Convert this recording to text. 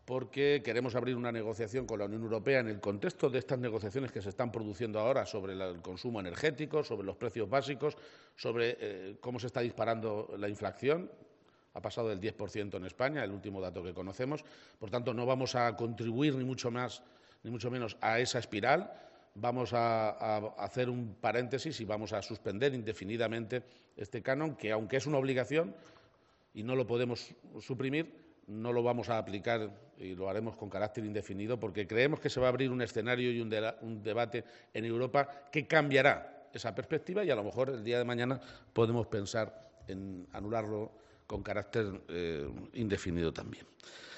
porque queremos abrir una negociación con la Unión Europea en el contexto de estas negociaciones que se están produciendo ahora sobre el consumo energético, sobre los precios básicos, sobre cómo se está disparando la inflación. Ha pasado del 10% en España, el último dato que conocemos. Por tanto, no vamos a contribuir ni mucho menos a esa espiral. Vamos a hacer un paréntesis y vamos a suspender indefinidamente este canon, que aunque es una obligación y no lo podemos suprimir, no lo vamos a aplicar y lo haremos con carácter indefinido, porque creemos que se va a abrir un escenario y un debate en Europa que cambiará esa perspectiva y a lo mejor el día de mañana podemos pensar en anularlo con carácter indefinido también.